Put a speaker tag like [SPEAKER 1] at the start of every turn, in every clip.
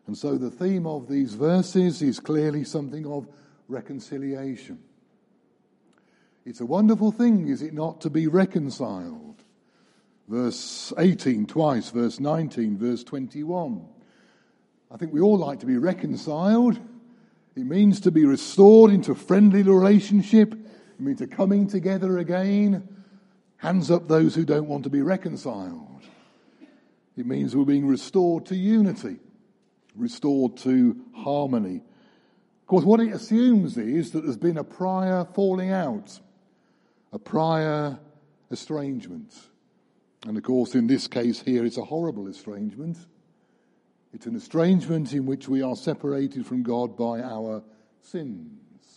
[SPEAKER 1] And so the theme of these verses is clearly something of reconciliation. It's a wonderful thing, is it not, to be reconciled? Verse 18 twice, verse 19, verse 21. I think we all like to be reconciled. It means to be restored into friendly relationship. It means to coming together again. Hands up those who don't want to be reconciled. It means we're being restored to unity, restored to harmony. Of course, what it assumes is that there's been a prior falling out, a prior estrangement. And of course, in this case here, it's a horrible estrangement. It's an estrangement in which we are separated from God by our sins.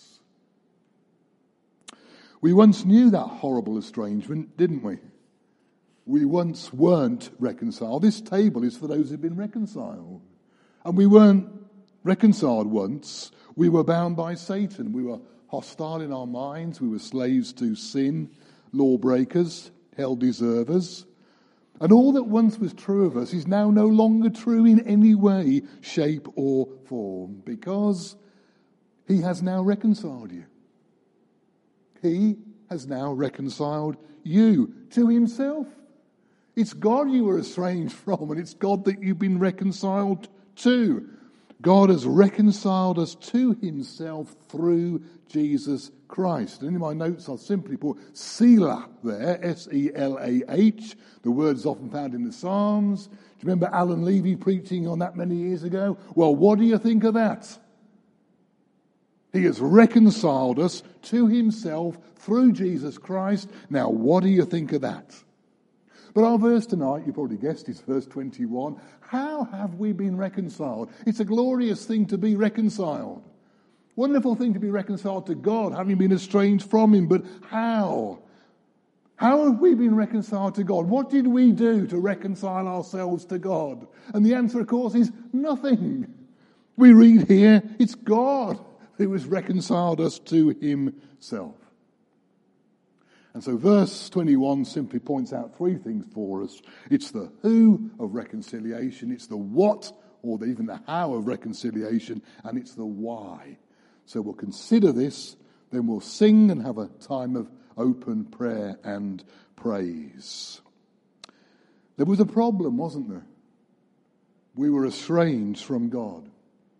[SPEAKER 1] We once knew that horrible estrangement, didn't we? We once weren't reconciled. This table is for those who've been reconciled. And we weren't reconciled once. We were bound by Satan. We were hostile in our minds. We were slaves to sin, lawbreakers, hell deservers. And all that once was true of us is now no longer true in any way, shape or form, because he has now reconciled you. He has now reconciled you to himself. It's God you were estranged from, and it's God that you've been reconciled to. God has reconciled us to himself through Jesus Christ. And in my notes I'll simply put Selah there, S-E-L-A-H. The word is often found in the Psalms. Do you remember Alan Levy preaching on that many years ago? Well, what do you think of that? He has reconciled us to himself through Jesus Christ. Now, what do you think of that? But our verse tonight, you probably guessed, is verse 21. How have we been reconciled? It's a glorious thing to be reconciled. Wonderful thing to be reconciled to God, having been estranged from him. But how? How have we been reconciled to God? What did we do to reconcile ourselves to God? And the answer, of course, is nothing. We read here, it's God who has reconciled us to himself. And so verse 21 simply points out three things for us. It's the who of reconciliation, it's the what, or even the how of reconciliation, and it's the why. So we'll consider this, then we'll sing and have a time of open prayer and praise. There was a problem, wasn't there? We were estranged from God.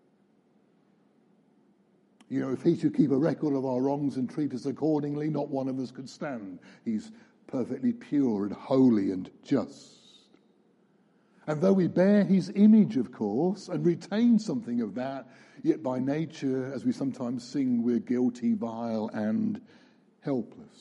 [SPEAKER 1] You know, if he should keep a record of our wrongs and treat us accordingly, not one of us could stand. He's perfectly pure and holy and just. And though we bear his image, of course, and retain something of that, yet by nature, as we sometimes sing, we're guilty, vile, and helpless.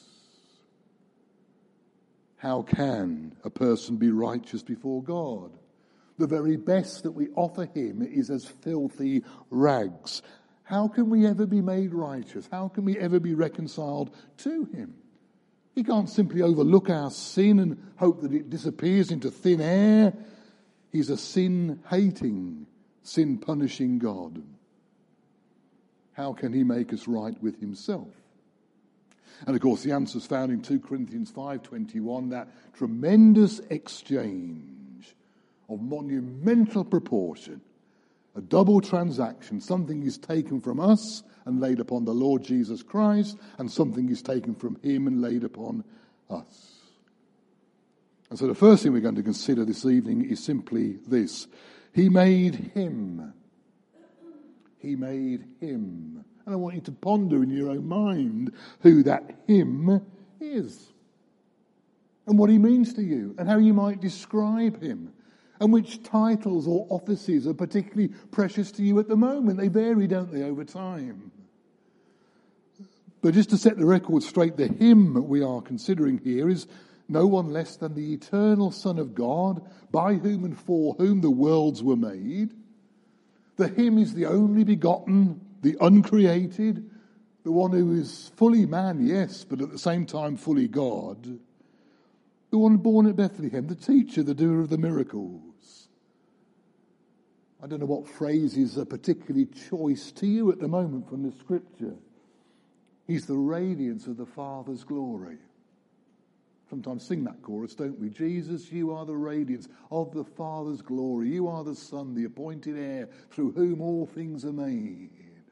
[SPEAKER 1] How can a person be righteous before God? The very best that we offer him is as filthy rags. How can we ever be made righteous? How can we ever be reconciled to him? He can't simply overlook our sin and hope that it disappears into thin air. He's a sin-hating, sin-punishing God. How can he make us right with himself? And of course the answer is found in 2 Corinthians 5:21, that tremendous exchange of monumental proportion. A double transaction. Something is taken from us and laid upon the Lord Jesus Christ, and something is taken from him and laid upon us. And so the first thing we're going to consider this evening is simply this. He made him. He made him. And I want you to ponder in your own mind who that him is, and what he means to you, and how you might describe him. And which titles or offices are particularly precious to you at the moment. They vary, don't they, over time. But just to set the record straight, the him we are considering here is no one less than the eternal Son of God, by whom and for whom the worlds were made. The him is the only begotten, the uncreated, the one who is fully man, yes, but at the same time fully God. The one born at Bethlehem, the teacher, the doer of the miracles. I don't know what phrases are particularly choice to you at the moment from the scripture. He's the radiance of the Father's glory. Sometimes sing that chorus, don't we? Jesus, you are the radiance of the Father's glory. You are the Son, the appointed heir, through whom all things are made.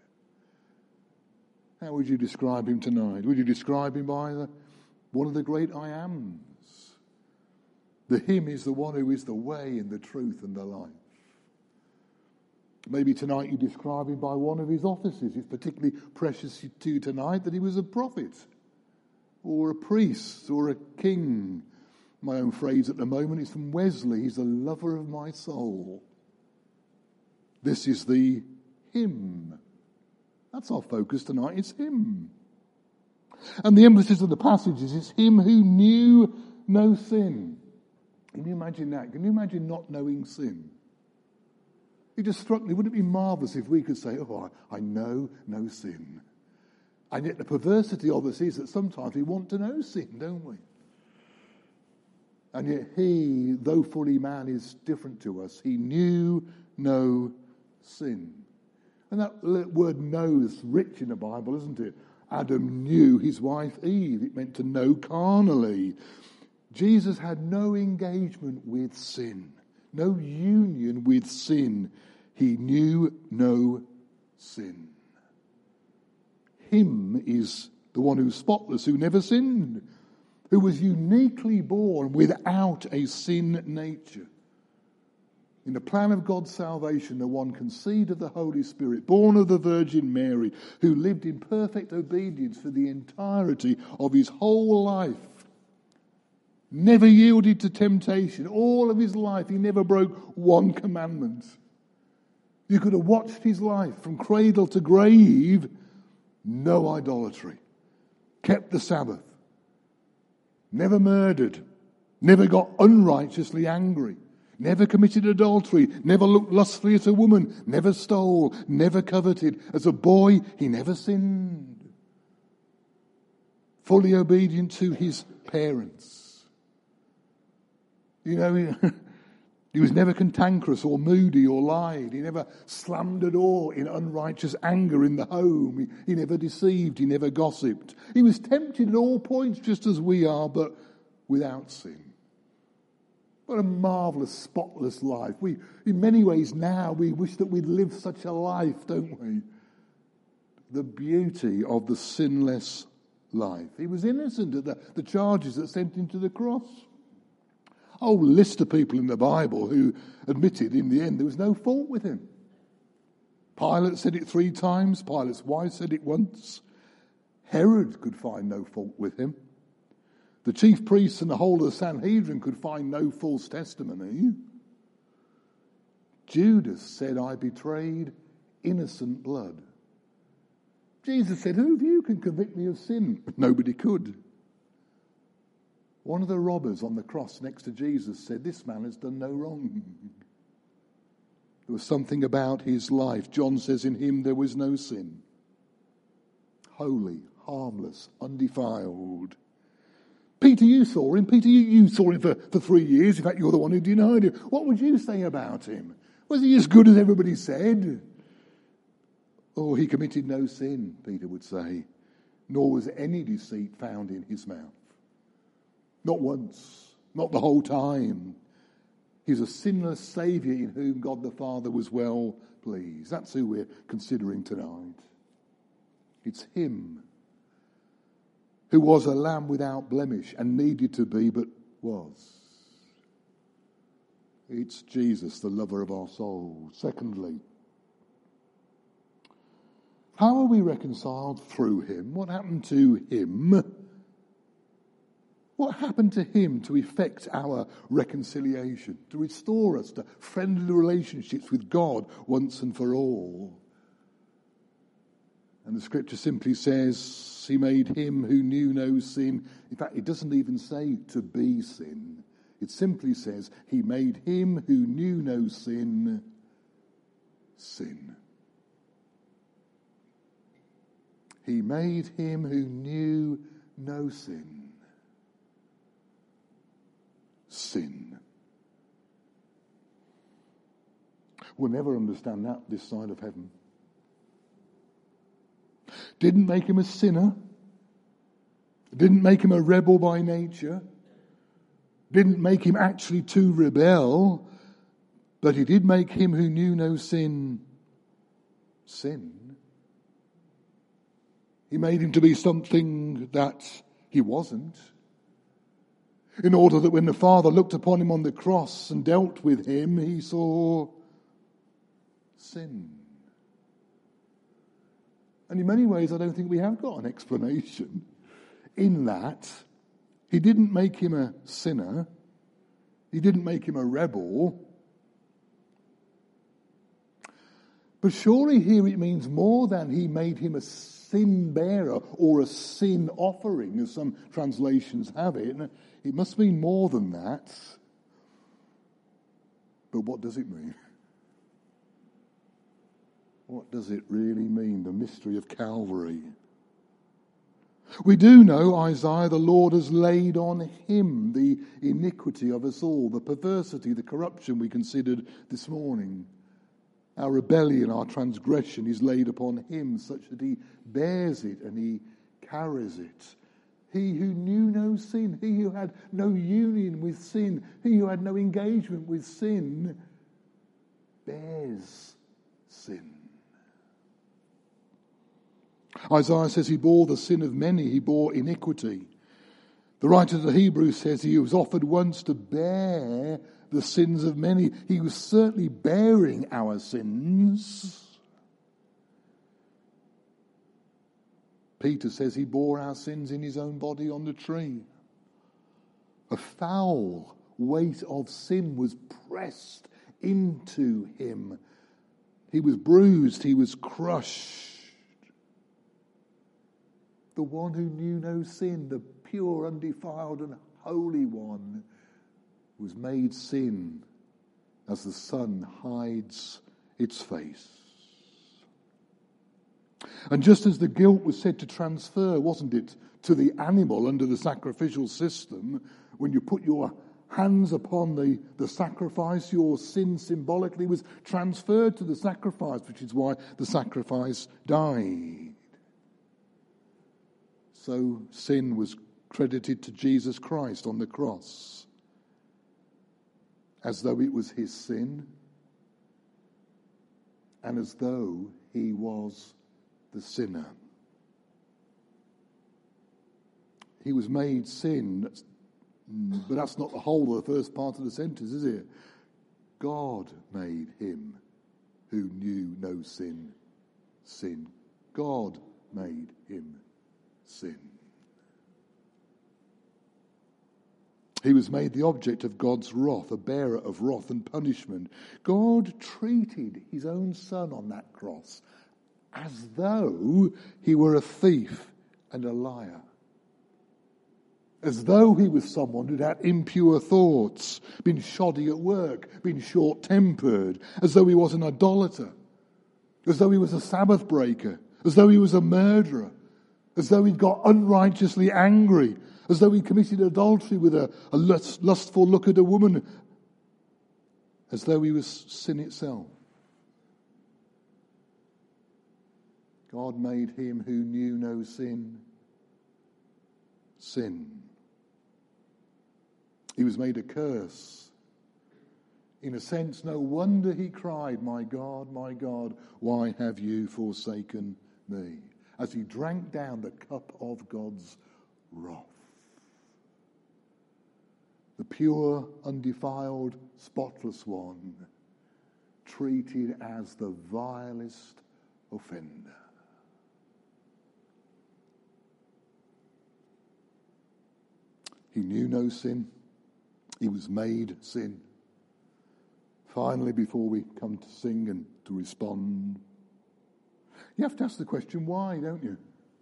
[SPEAKER 1] How would you describe him tonight? Would you describe him by one of the great I ams? The him is the one who is the way and the truth and the life. Maybe tonight you describe him by one of his offices. It's particularly precious to you tonight that he was a prophet or a priest or a king. My own phrase at the moment is from Wesley. He's the lover of my soul. This is the him. That's our focus tonight. It's him. And the emphasis of the passage is it's him who knew no sin. Can you imagine that? Can you imagine not knowing sin? It just struck me, wouldn't it be marvellous if we could say, oh, I know no sin. And yet the perversity of us is that sometimes we want to know sin, don't we? And yet he, though fully man, is different to us. He knew no sin. And that word know is rich in the Bible, isn't it? Adam knew his wife Eve. It meant to know carnally. Jesus had no engagement with sin, no union with sin. He knew no sin. Him is the one who's spotless, who never sinned, who was uniquely born without a sin nature. In the plan of God's salvation, the one conceived of the Holy Spirit, born of the Virgin Mary, who lived in perfect obedience for the entirety of his whole life, never yielded to temptation. All of his life, he never broke one commandment. You could have watched his life from cradle to grave. No idolatry. Kept the Sabbath. Never murdered. Never got unrighteously angry. Never committed adultery. Never looked lustfully at a woman. Never stole. Never coveted. As a boy, he never sinned. Fully obedient to his parents. You know, he was never cantankerous or moody or lied. He never slammed a door in unrighteous anger in the home. He never deceived. He never gossiped. He was tempted at all points just as we are, but without sin. What a marvellous, spotless life. In many ways now, we wish that we'd lived such a life, don't we? The beauty of the sinless life. He was innocent of the charges that sent him to the cross. A whole list of people in the Bible who admitted in the end there was no fault with him. Pilate said it 3 times. Pilate's wife said it once. Herod could find no fault with him. The chief priests and the whole of the Sanhedrin could find no false testimony. Judas said, I betrayed innocent blood. Jesus said, who of you can convict me of sin? Nobody could. One of the robbers on the cross next to Jesus said, this man has done no wrong. There was something about his life. John says in him there was no sin. Holy, harmless, undefiled. Peter, you saw him. Peter, you saw him for 3 years. In fact, you're the one who denied him. What would you say about him? Was he as good as everybody said? Oh, he committed no sin, Peter would say, nor was any deceit found in his mouth. Not once, not the whole time. He's a sinless Saviour in whom God the Father was well pleased. That's who we're considering tonight. It's him who was a lamb without blemish and needed to be, but was. It's Jesus, the lover of our souls. Secondly, how are we reconciled through him? What happened to him? What happened to him to effect our reconciliation, to restore us to friendly relationships with God once and for all? And the scripture simply says, he made him who knew no sin. In fact, it doesn't even say to be sin. It simply says, he made him who knew no sin, sin. He made him who knew no sin, sin. We'll never understand that this side of heaven. Didn't make him a sinner. Didn't make him a rebel by nature. Didn't make him actually to rebel, but he did make him who knew no sin, sin. He made him to be something that he wasn't, in order that when the Father looked upon him on the cross and dealt with him, he saw sin. And in many ways, I don't think we have got an explanation in that he didn't make him a sinner. He didn't make him a rebel. But surely here it means more than he made him a sin bearer or a sin offering, as some translations have it. It must mean more than that. But what does it mean? What does it really mean, the mystery of Calvary? We do know, Isaiah, the Lord has laid on him the iniquity of us all, the perversity, the corruption we considered this morning. Our rebellion, our transgression is laid upon him, such that he bears it and he carries it. He who knew no sin, he who had no union with sin, he who had no engagement with sin, bears sin. Isaiah says he bore the sin of many, he bore iniquity. The writer of the Hebrews says he was offered once to bear the sins of many. He was certainly bearing our sins. Peter says he bore our sins in his own body on the tree. A foul weight of sin was pressed into him. He was bruised, he was crushed. The one who knew no sin, the pure, undefiled and holy one, was made sin as the sun hides its face. And just as the guilt was said to transfer, wasn't it, to the animal under the sacrificial system, when you put your hands upon the sacrifice, your sin symbolically was transferred to the sacrifice, which is why the sacrifice died. So sin was credited to Jesus Christ on the cross, as though it was his sin, and as though he was the sinner. He was made sin, but that's not the whole of the first part of the sentence, is it? God made him who knew no sin, sin. God made him sin. He was made the object of God's wrath, a bearer of wrath and punishment. God treated his own son on that cross as though he were a thief and a liar. As though he was someone who'd had impure thoughts, been shoddy at work, been short-tempered, as though he was an idolater, as though he was a Sabbath breaker, as though he was a murderer, as though he'd got unrighteously angry, as though he committed adultery with a lustful look at a woman, as though he was sin itself. God made him who knew no sin, sin. He was made a curse. In a sense, no wonder he cried, my God, why have you forsaken me?" as he drank down the cup of God's wrath. The pure, undefiled, spotless one, treated as the vilest offender. He knew no sin. He was made sin. Finally, before we come to sing and to respond, you have to ask the question, why, don't you?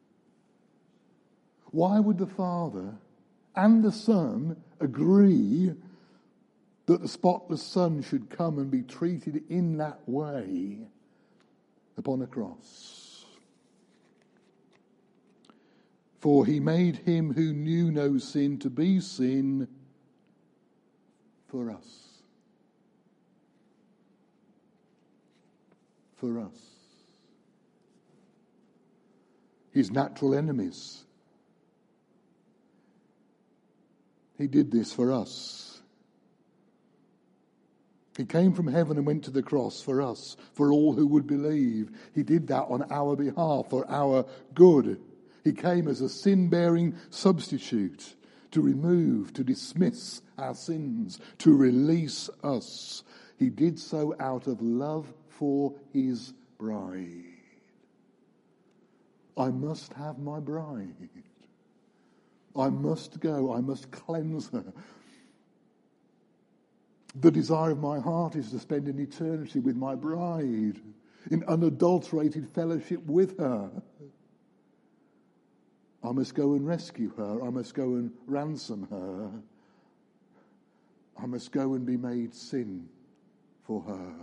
[SPEAKER 1] Why would the Father and the Son agree that the spotless Son should come and be treated in that way upon a cross? For he made him who knew no sin to be sin for us. For us. His natural enemies. He did this for us. He came from heaven and went to the cross for us, for all who would believe. He did that on our behalf, for our good. He came as a sin-bearing substitute to remove, to dismiss our sins, to release us. He did so out of love for his bride. I must have my bride. I must go. I must cleanse her. The desire of my heart is to spend an eternity with my bride, in unadulterated fellowship with her. I must go and rescue her. I must go and ransom her. I must go and be made sin for her.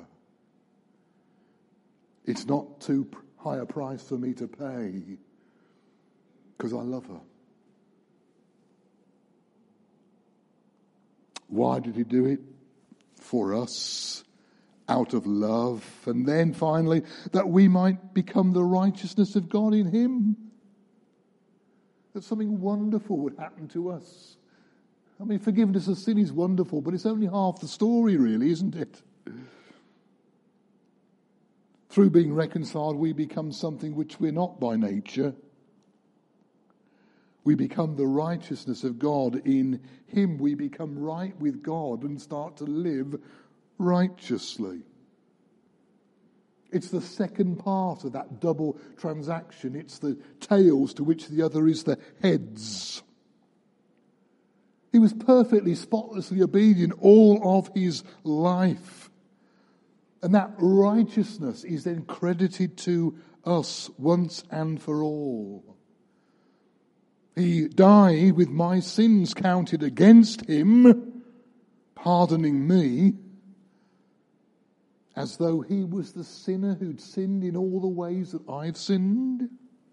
[SPEAKER 1] It's not too high a price for me to pay, because I love her. Why did he do it? For us, out of love. And then finally, that we might become the righteousness of God in him. That something wonderful would happen to us. I mean, forgiveness of sin is wonderful, but it's only half the story, really, isn't it? Through being reconciled, we become something which we're not by nature. We become the righteousness of God in him. We become right with God and start to live righteously. It's the second part of that double transaction. It's the tails to which the other is the heads. He was perfectly, spotlessly obedient all of his life. And that righteousness is then credited to us once and for all. He died with my sins counted against him, pardoning me, as though he was the sinner who'd sinned in all the ways that I've sinned.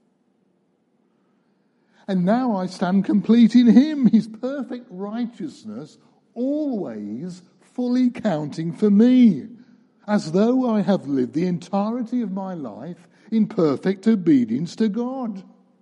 [SPEAKER 1] And now I stand complete in him, his perfect righteousness, always fully counting for me, as though I have lived the entirety of my life in perfect obedience to God.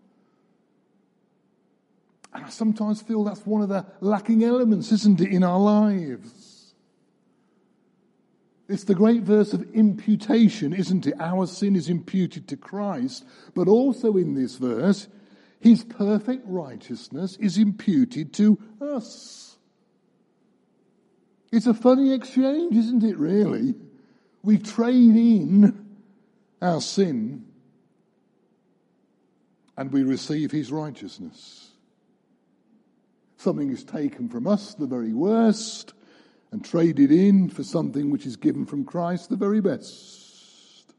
[SPEAKER 1] And I sometimes feel that's one of the lacking elements, isn't it, in our lives? It's the great verse of imputation, isn't it? Our sin is imputed to Christ, but also in this verse, his perfect righteousness is imputed to us. It's a funny exchange, isn't it, really? We trade in our sin and we receive his righteousness. Something is taken from us, the very worst, and traded in for something which is given from Christ, the very best.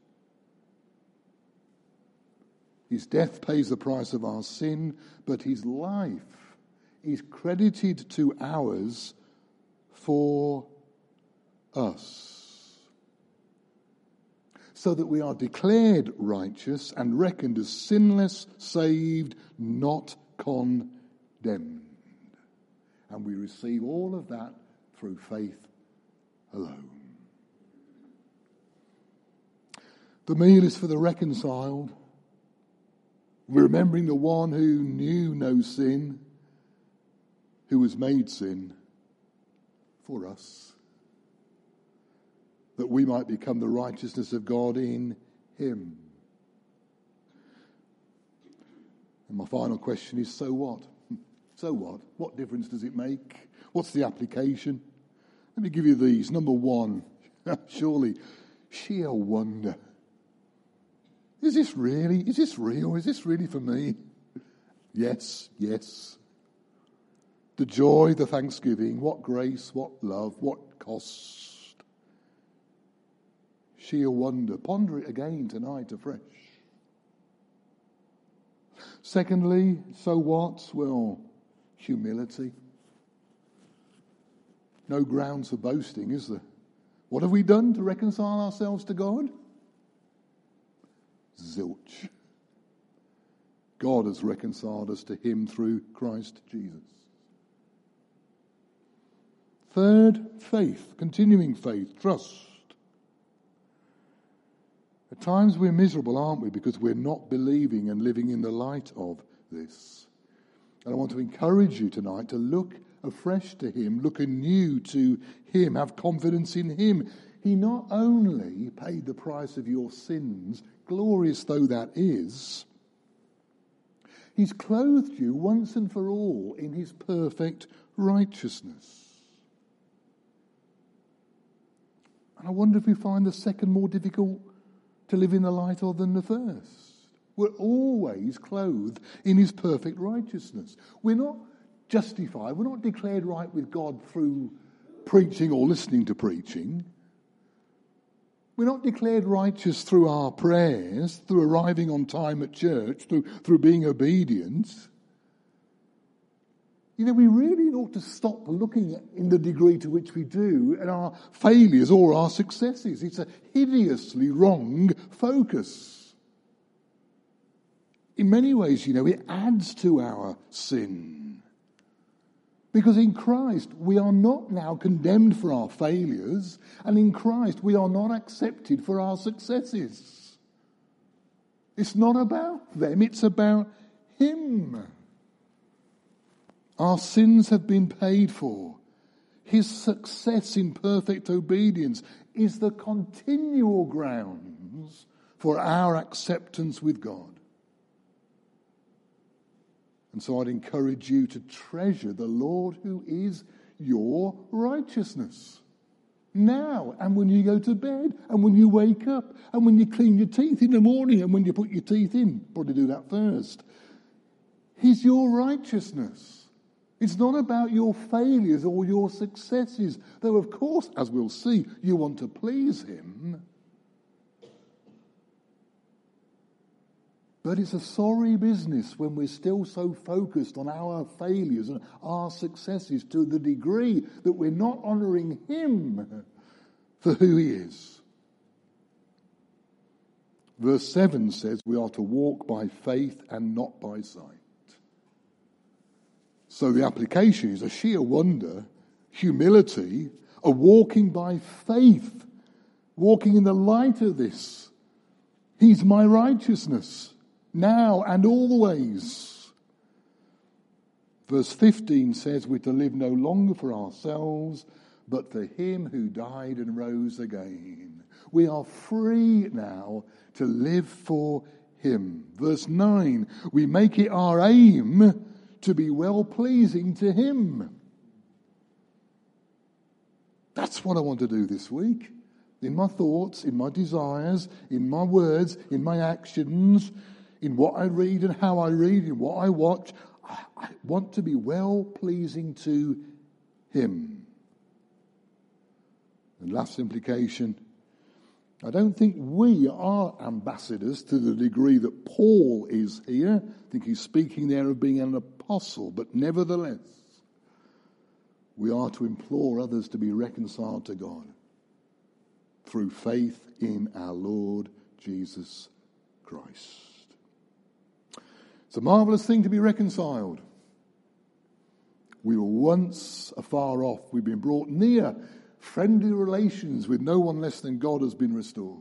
[SPEAKER 1] His death pays the price of our sin, but his life is credited to ours for us, so that we are declared righteous and reckoned as sinless, saved, not condemned. And we receive all of that through faith alone. The meal is for the reconciled, remembering the one who knew no sin, who was made sin for us, that we might become the righteousness of God in him. And my final question is, so what? So what? What difference does it make? What's the application? Let me give you these. Number one, surely, sheer wonder. Is this real? Is this really for me? Yes. The joy, the thanksgiving, what grace, what love, what cost. Sheer wonder. Ponder it again tonight afresh. Secondly, so what? Well, humility. No grounds for boasting, is there? What have we done to reconcile ourselves to God? Zilch. God has reconciled us to him through Christ Jesus. Third, faith, continuing faith, trust. At times we're miserable, aren't we, because we're not believing and living in the light of this. And I want to encourage you tonight to look afresh to him, look anew to him, have confidence in him. He not only paid the price of your sins, glorious though that is, he's clothed you once and for all in his perfect righteousness. And I wonder if we find the second more difficult to live in the light of than the first. We're always clothed in his perfect righteousness. We're not justified, we're not declared right with God through preaching or listening to preaching. We're not declared righteous through our prayers, through arriving on time at church, through being obedient. You know, we really ought to stop looking at, in the degree to which we do, at our failures or our successes. It's a hideously wrong focus. In many ways, you know, it adds to our sin. Because in Christ, we are not now condemned for our failures, and in Christ, we are not accepted for our successes. It's not about them, it's about him. Our sins have been paid for. His success in perfect obedience is the continual grounds for our acceptance with God. And so I'd encourage you to treasure the Lord who is your righteousness. Now, and when you go to bed, and when you wake up, and when you clean your teeth in the morning, and when you put your teeth in, probably do that first. He's your righteousness. It's not about your failures or your successes, though of course, as we'll see, you want to please him. But it's a sorry business when we're still so focused on our failures and our successes to the degree that we're not honouring him for who he is. Verse 7 says we are to walk by faith and not by sight. So the application is a sheer wonder, humility, a walking by faith, walking in the light of this. He's my righteousness, now and always. Verse 15 says we're to live no longer for ourselves, but for him who died and rose again. We are free now to live for him. Verse 9, we make it our aim to be well-pleasing to him. That's what I want to do this week. In my thoughts, in my desires, in my words, in my actions, in what I read and how I read, in what I watch. I want to be well-pleasing to him. And last implication, I don't think we are ambassadors to the degree that Paul is here. I think he's speaking there of being an apostle, but nevertheless, we are to implore others to be reconciled to God through faith in our Lord Jesus Christ. It's a marvellous thing to be reconciled. We were once afar off. We've been brought near. Friendly relations with no one less than God has been restored.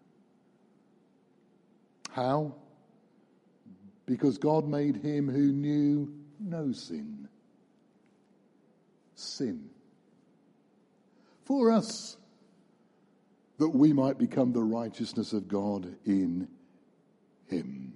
[SPEAKER 1] How? Because God made him who knew no sin. Sin. For us, that we might become the righteousness of God in him.